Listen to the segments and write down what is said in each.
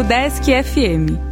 Desk FM.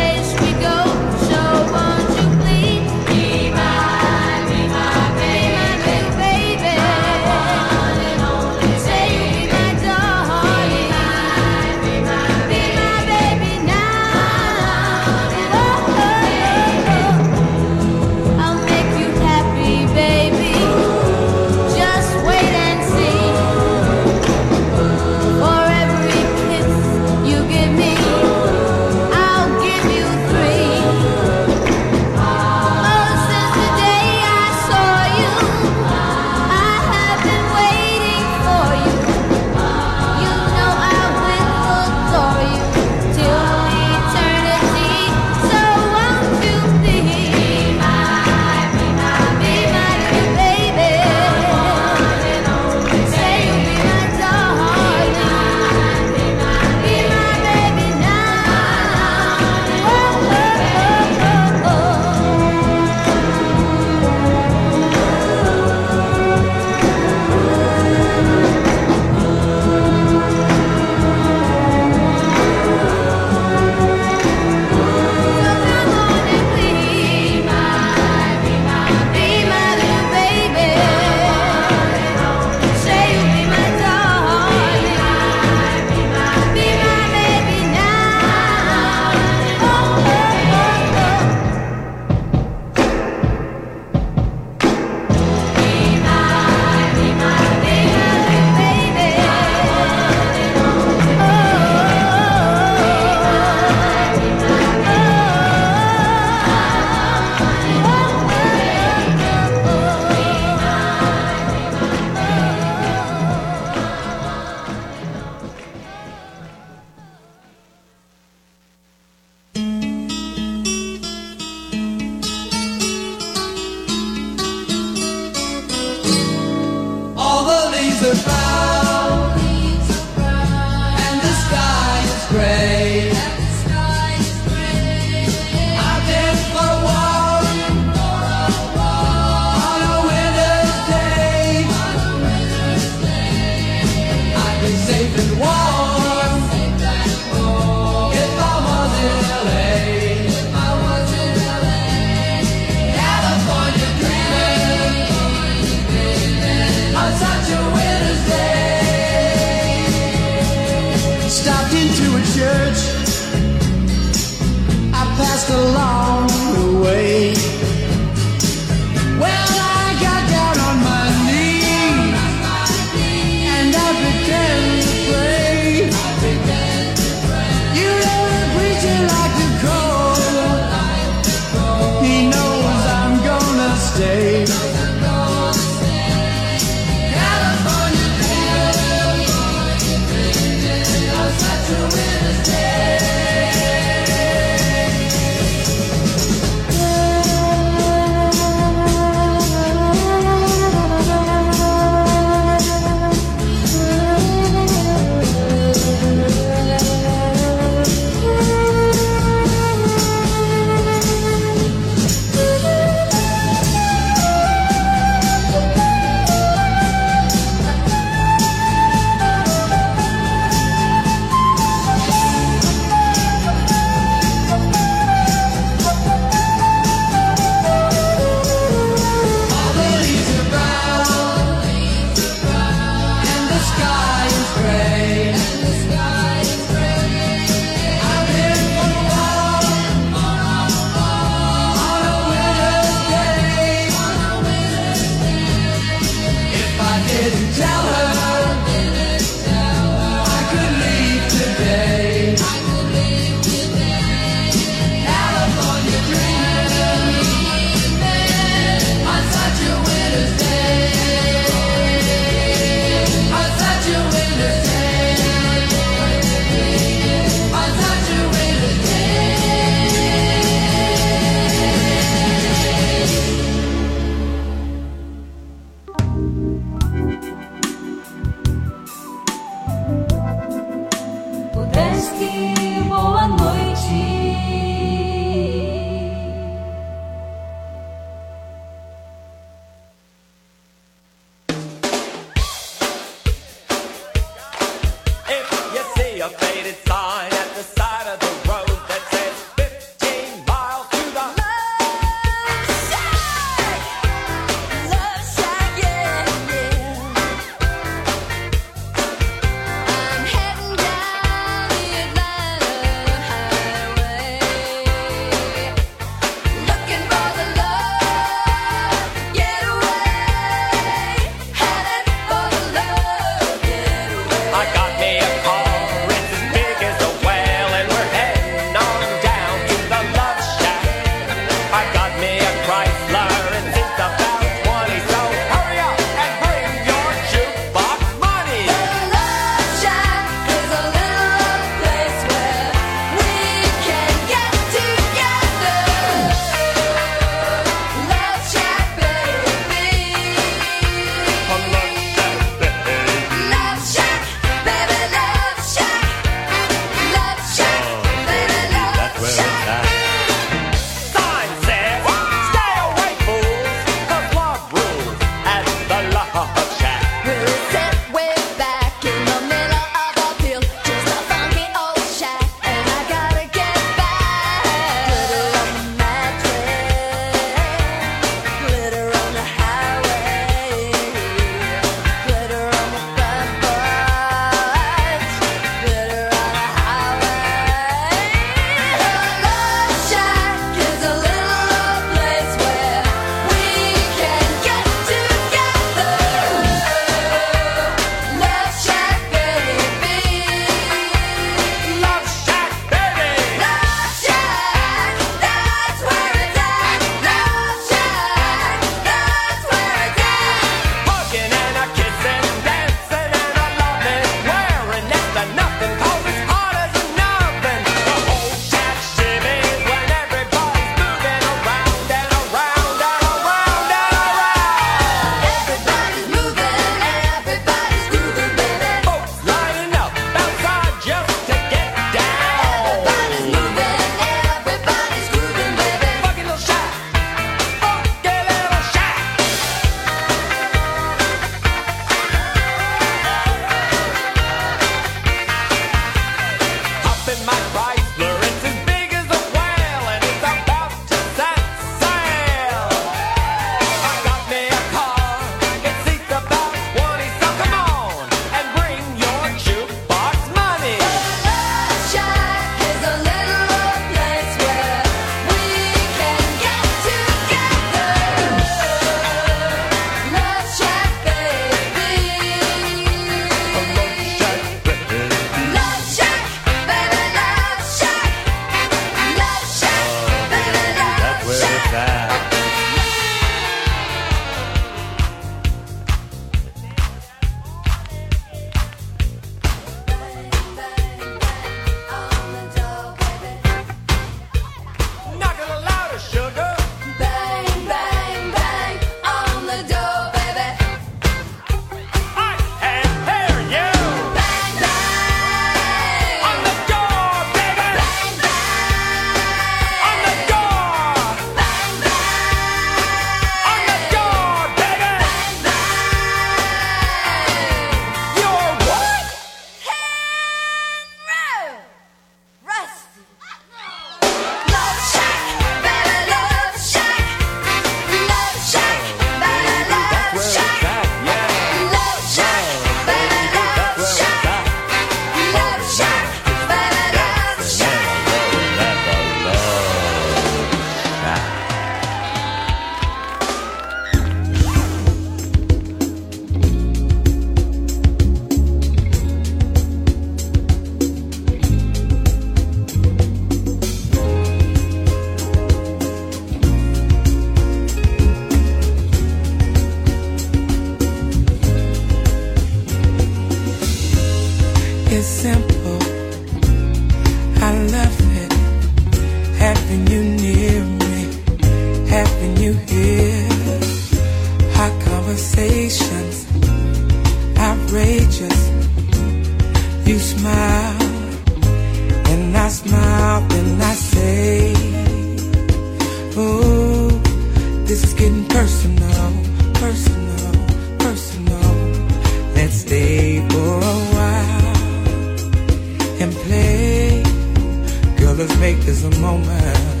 let's make this a moment.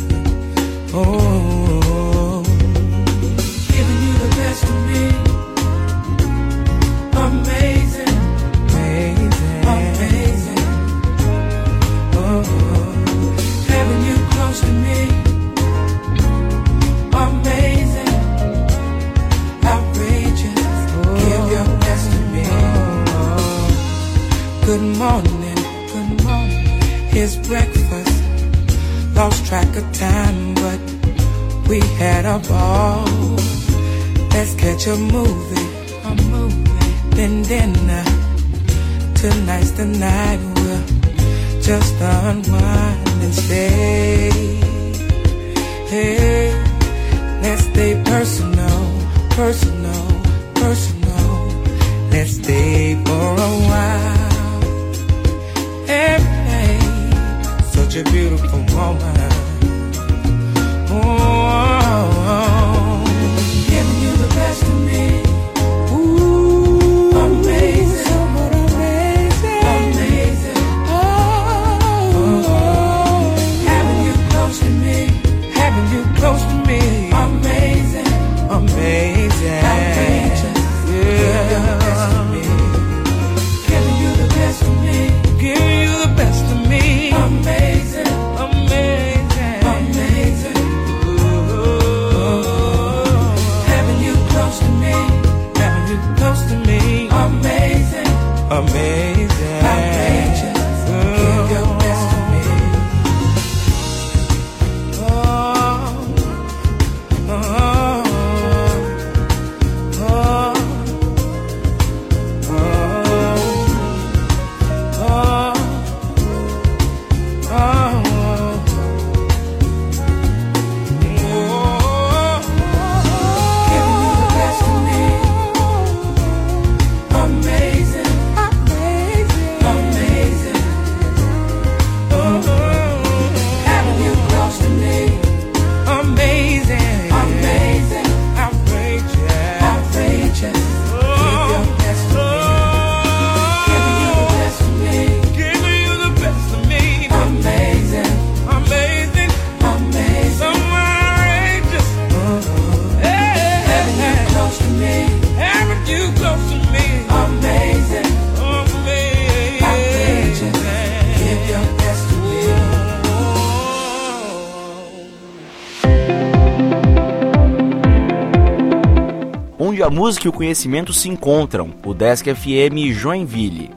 Oh, giving you the best of me. Amazing, amazing, amazing. Oh, having you close to me. Amazing, outrageous. Give your best to me. Good morning, good morning. Here's breakfast. Lost track of time, but we had a ball. Let's catch a movie, then dinner. Tonight's the night we'll just unwind and stay. Hey, let's stay personal, personal, personal. Let's stay for a while. Hey, hey, such a beautiful moment. Oh, giving you the best of me. Ooh, amazing, so amazing, amazing. Oh, having you close to me, having you close to me. Amazing, amazing, outrageous. Yeah, give your best of me. Giving you the best of me, giving you the best of me. Amazing, amazing, amazing. Having you close to me, having you close to me. Amazing, amazing, outrageous. Give your best to me. Oh, oh, oh, oh, giving you the best of me. Amazing, amazing, amazing. Having you close to me. Amazing, amazing, outrageous, outrageous. Give your best to me. Giving you the best of me. Giving you the best of me. Amazing, amazing, amazing, outrageous. Having you close to me. Having you close to me. Amazing, amazing, outrageous. Give your best to me. Onde a música e o conhecimento se encontram, o Desk FM Joinville.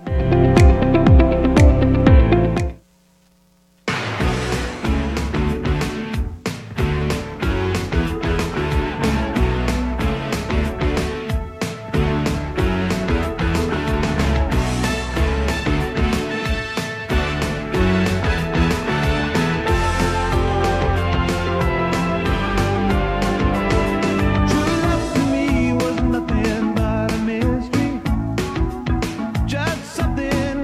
Just something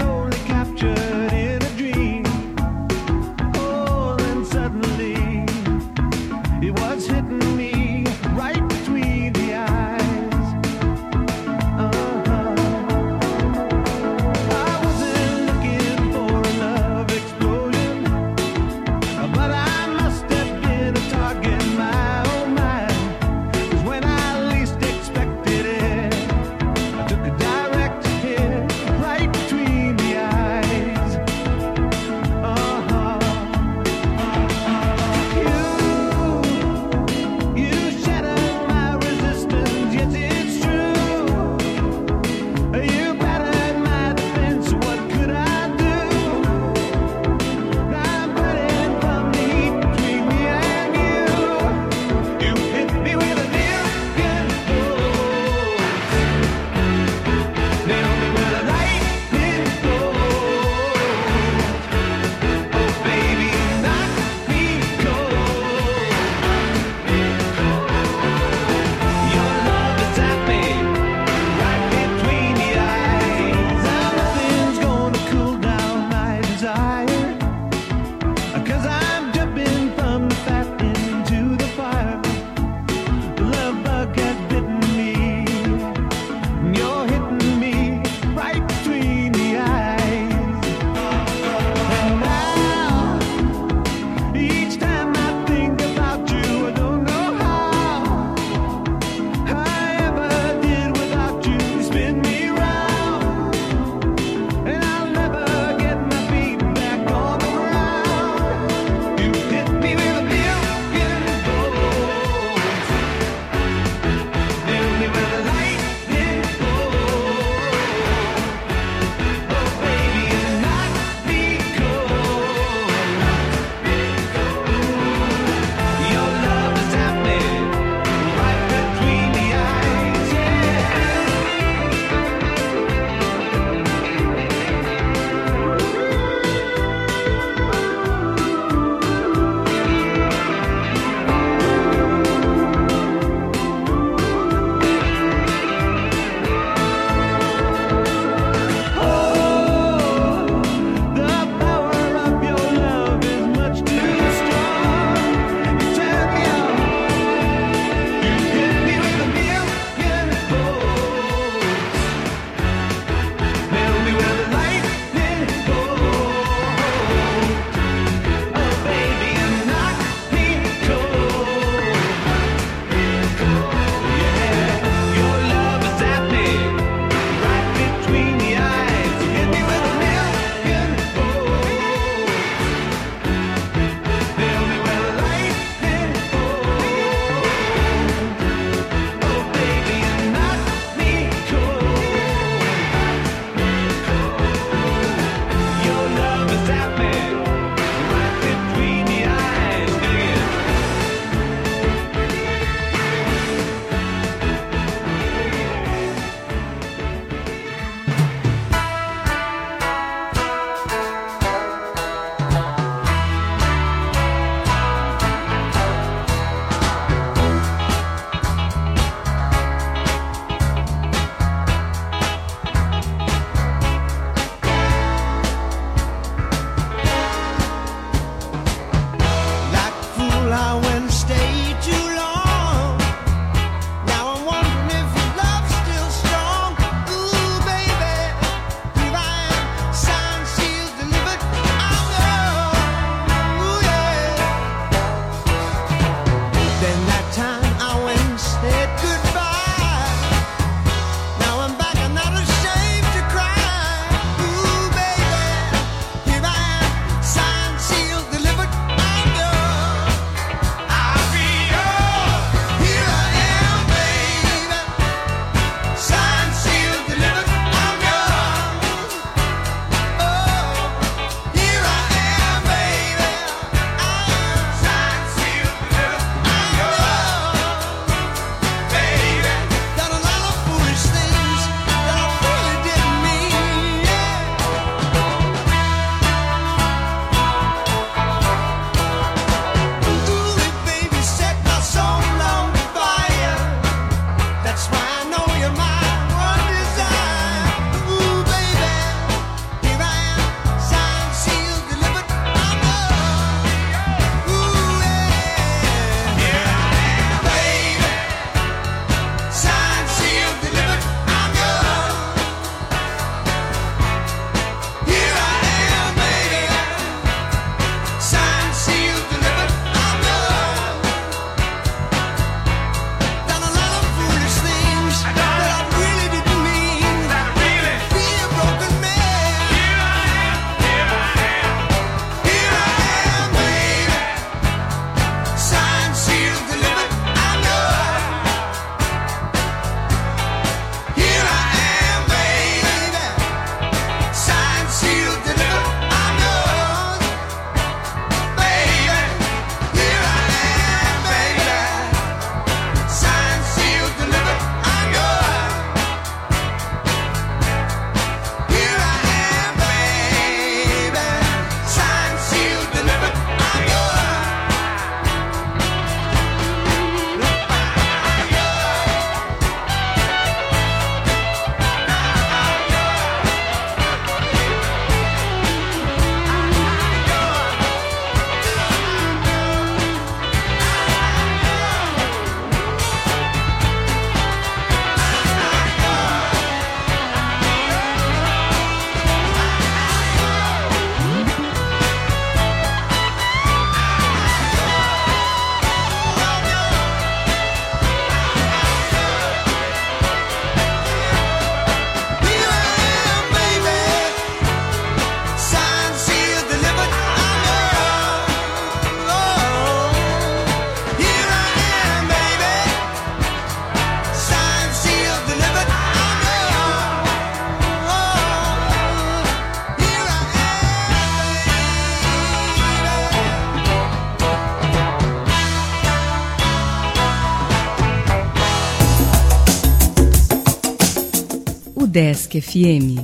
Desk FM.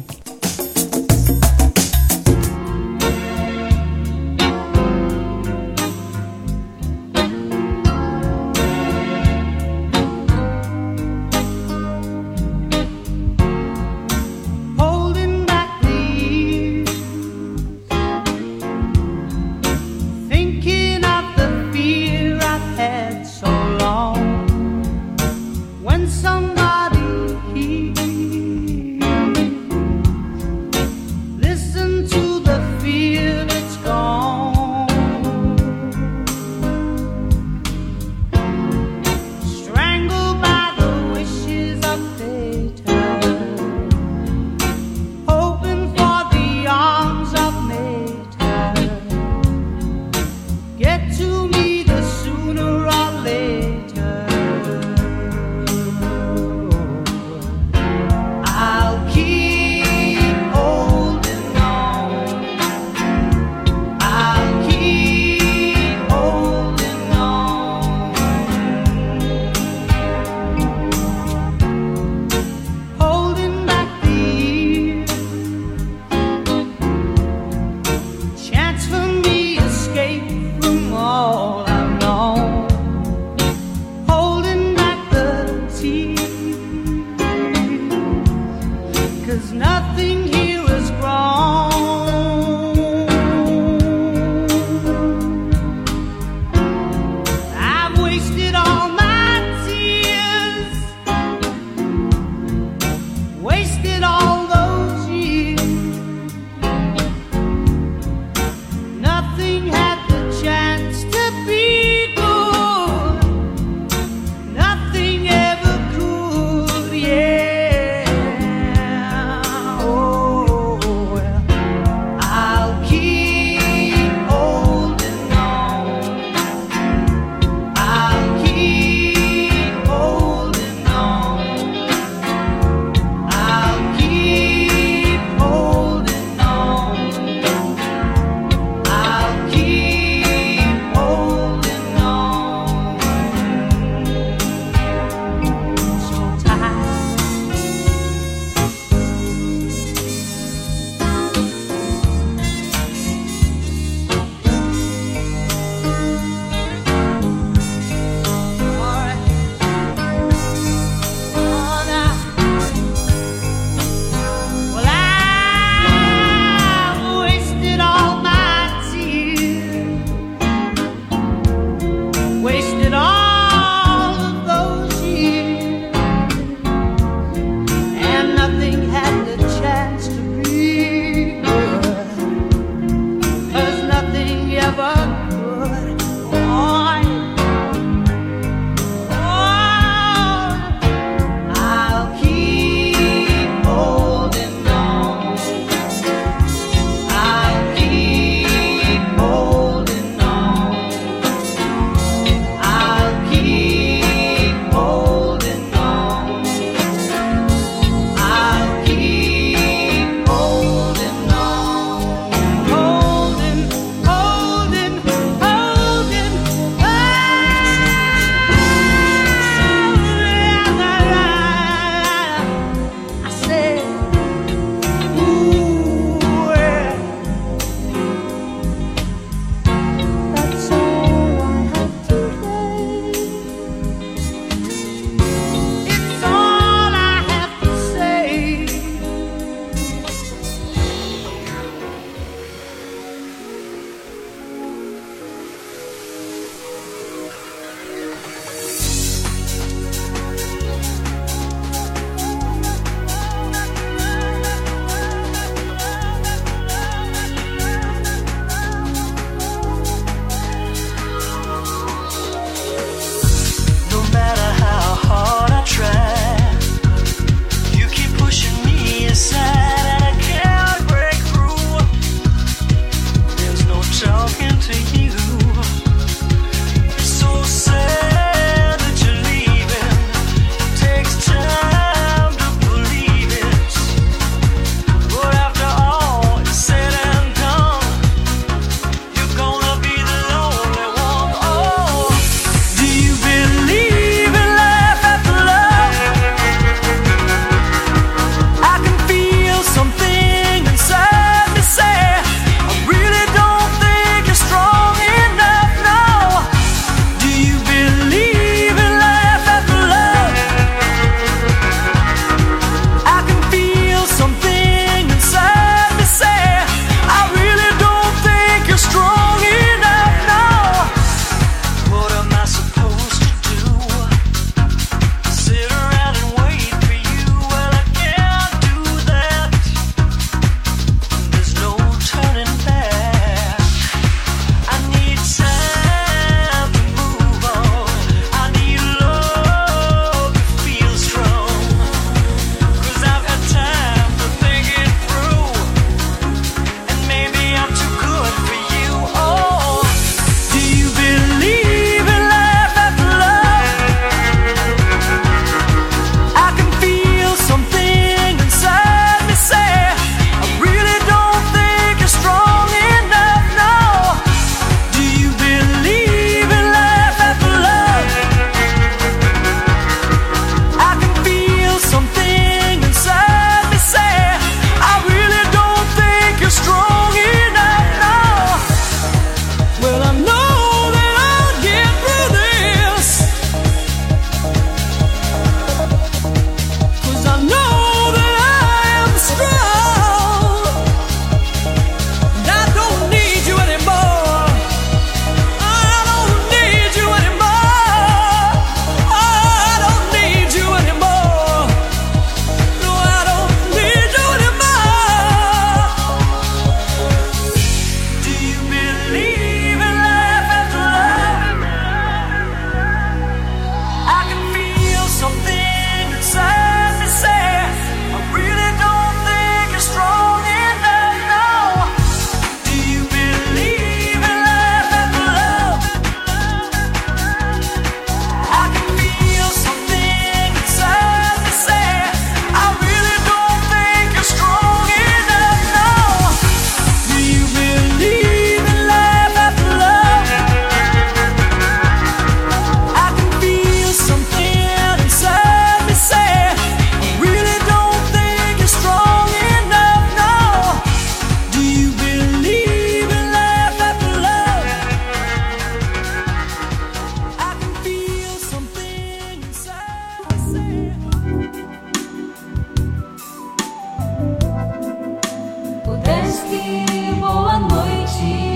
Desk, boa noite.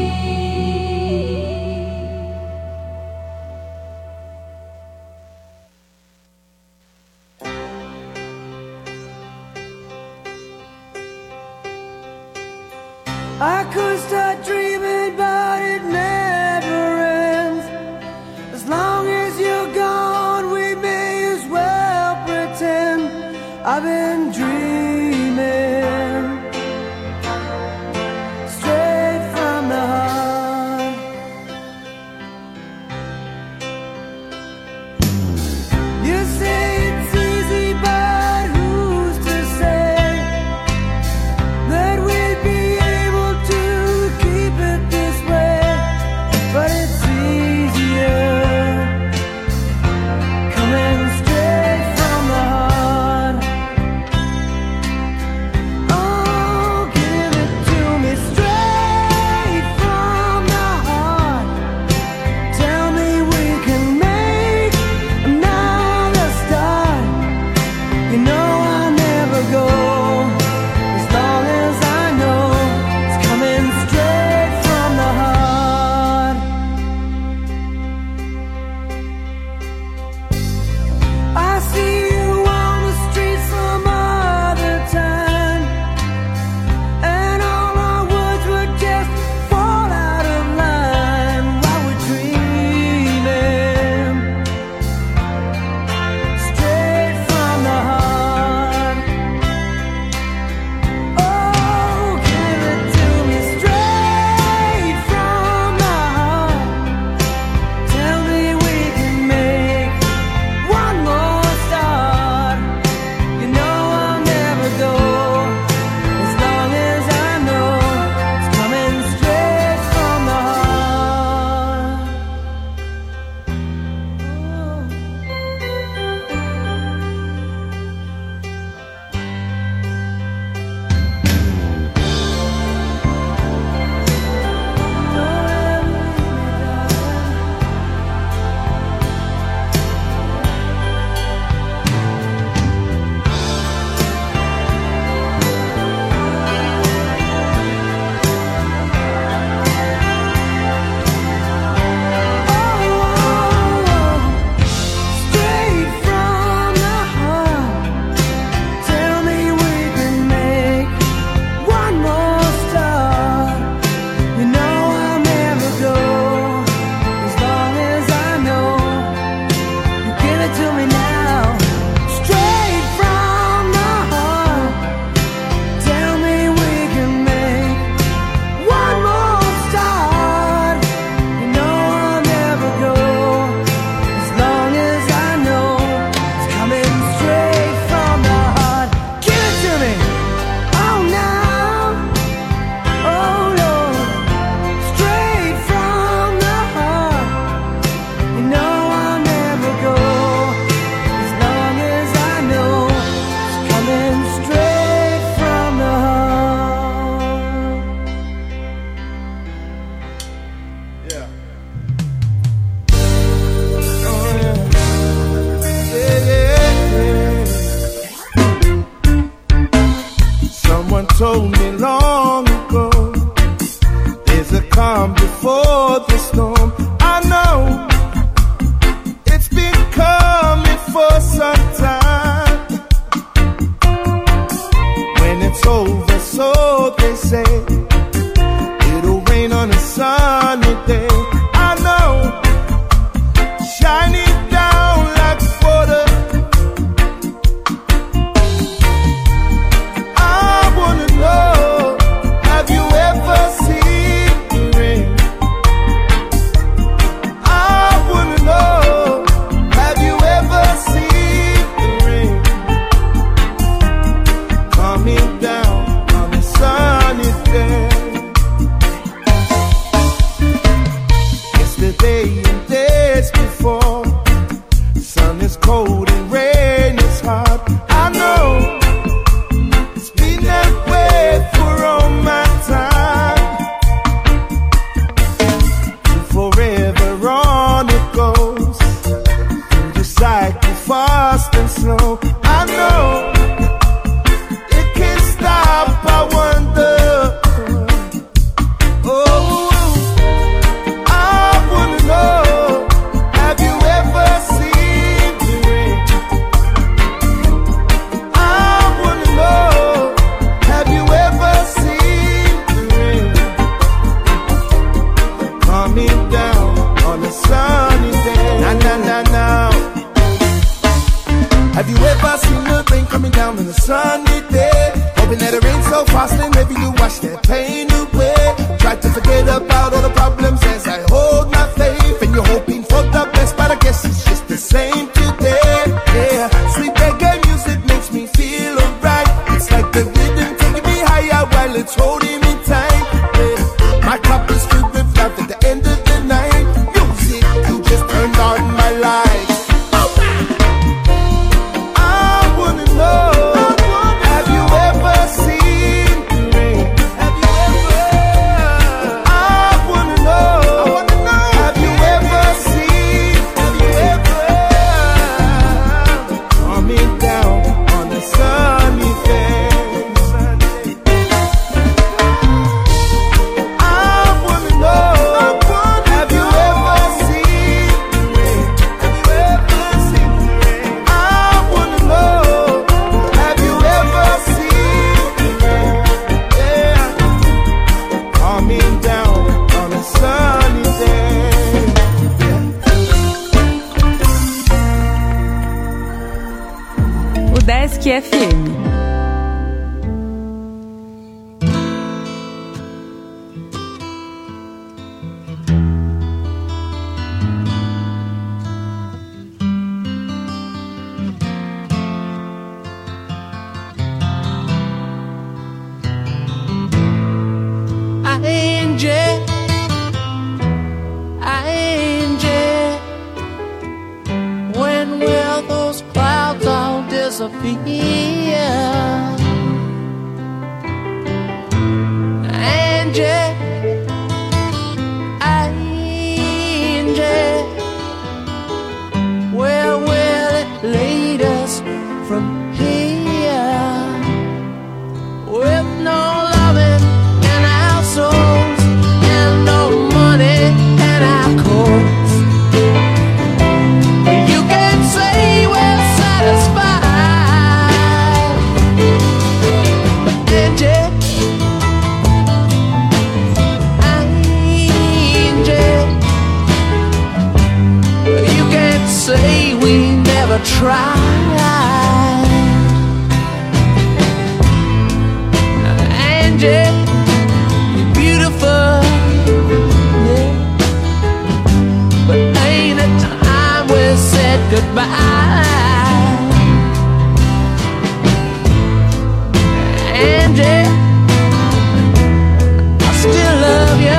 I could start dreaming, but it never ends. As long as you're gone, we may as well pretend I've been dreaming straight from the heart. You say it's easy, but who's to say that we'd be able to keep it this way? But it's easier coming straight from the heart. Oh, give it to me straight from the heart. Tell me we can make another start. You know I'll never go as long as I know it's coming straight from the heart. I see you on the street some other time, and all our words would just fall out of line while we're dreaming straight from the heart. Oh, give it to me straight from the heart. Tell me we can make one more start. You know I'll never go as long as I know it's coming straight from the heart. Straight from the heart. Tell me we can make one more start. You know I'll never go as long as I know you give it to me now. Straight from the heart. Tell me we can make one more start. You know I'll never go as long as I know it's coming straight from the heart. Give it to me. Oh, now. Oh, Lord. Straight from the heart. You know I'll never go as long as I know it's coming straight from the heart. Yeah. Oh, yeah. Someone told me long ago, there's a calm before the storm. I know it's been coming for some time. When it's over, so they say, it'll rain on a sunny day. I know, shining down like water. I wanna know, have you ever seen the rain? I wanna know, have you ever seen the rain? Coming down on a sunny day. wash their pain away. Try to forget about all the problems as I hold my faith. And you're hoping for the best, but I guess it's just the same today. Yeah, sweet reggae music makes me feel alright. It's like the rhythm taking me higher while it's holding me tight. Yeah, my cup is filled with love at the end of the night. Music, you just turned on my life. I wanna know, have you ever seen the rain? Have you ever? I wanna know, have you ever seen? Have you ever? Coming down on a sunny day. I wanna know, have you ever seen the rain? Have you ever seen the rain? I wanna know, have you ever seen the rain? Yeah, coming down on a sunny day. O Desk FM. When will those clouds all disappear? Angie, where will it lead us from here? With no loving in our souls and no money in our coats, you can say we're satisfied. Angie, you can't say we never tried. Angie, you're beautiful, yeah, but ain't it time we said goodbye? Angie, I still love you.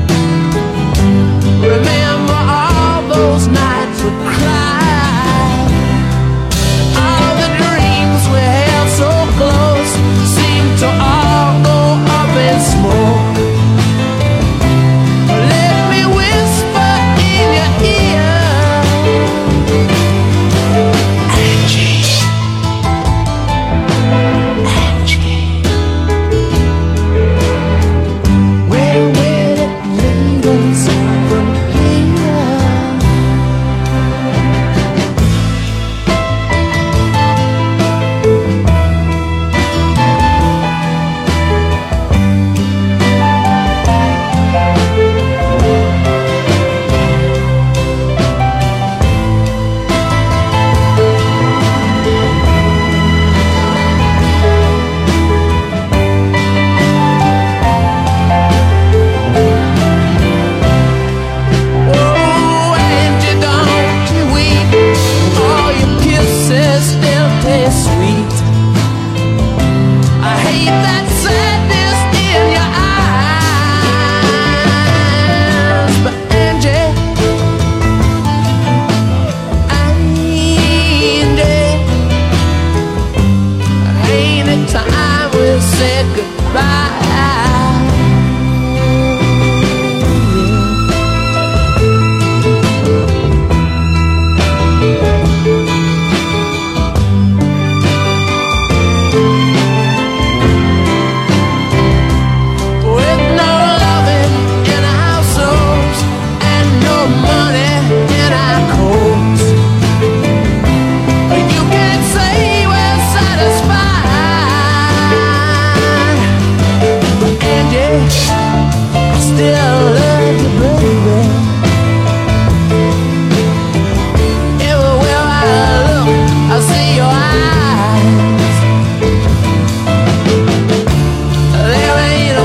Remember all those nights we cried. All the dreams we held so close seem to all go up in smoke. Let me whisper in your ear, Angie, Angie, where will it lead us from here? Oh, Angie, don't you weep. All your kisses still taste sweet. I hate that sadness in your eyes, but Angie, ain't it time we said goodbye? With no loving in our souls and no money in our coats, you can't say we're satisfied. Angie, I still love you, baby. Everywhere I look, I see your eyes. There ain't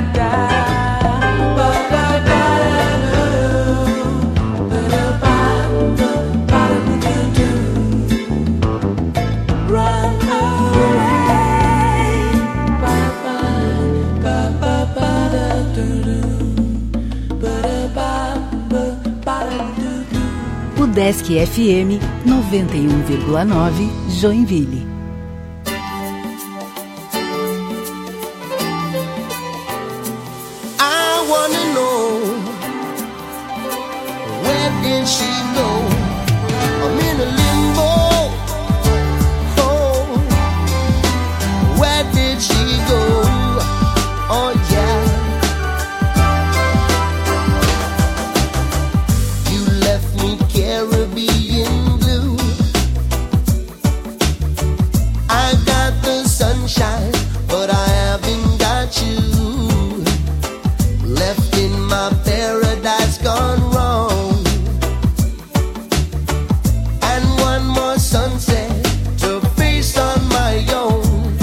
Desk FM 91,9 Joinville. I wanna know, where did she go? I'm in a limbo. Oh, where did she go? Oh yeah. Caribbean blue. I got the sunshine, but I haven't got you. Left in my paradise gone wrong. And one more sunset to face on my own.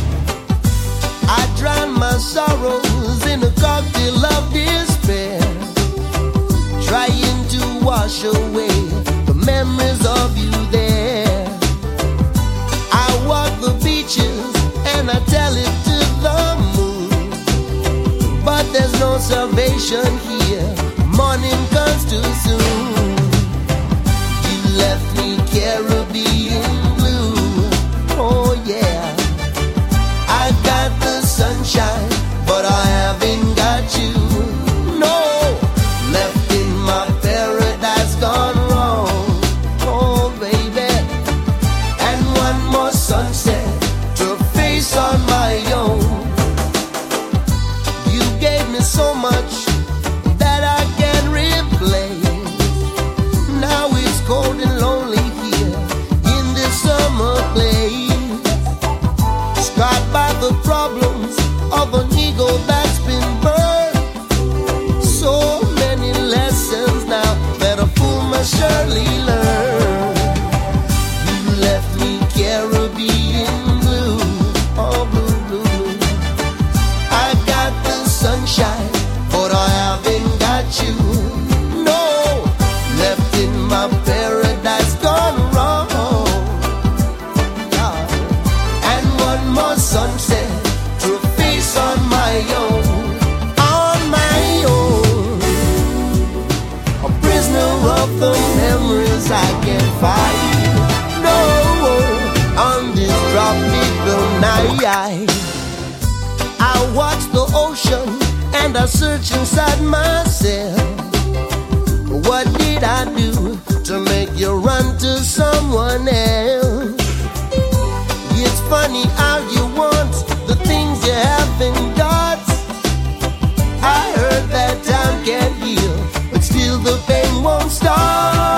I drown my sorrows in a cocktail of despair, trying to wash away the memories of you there. I walk the beaches and I tell it to the moon, but there's no salvation here. Morning comes too soon. You left me Caribbean blue. Oh yeah. I got the sunshine, but I haven't got you. No, left in my paradise gone wrong. Oh baby, and one more sunset to face on my own. You gave me so much that I can't replace. Now it's cold and lonely here in this summer place, scarred by the problems of an ego that's been burned. So many lessons now that a fool must surely learn. You left me Caribbean blue. Oh blue, blue, blue. I got the sunshine, but I haven't got you. No, left in my paradise gone wrong. And one more sunset to face on my own. On my own, a prisoner of the memories I can't fight. No, on this tropical night, I watch the ocean and I search inside myself. What did I do to make you run to someone else? It's funny how you want the things you haven't got. I heard that time can't heal, but still the pain won't stop.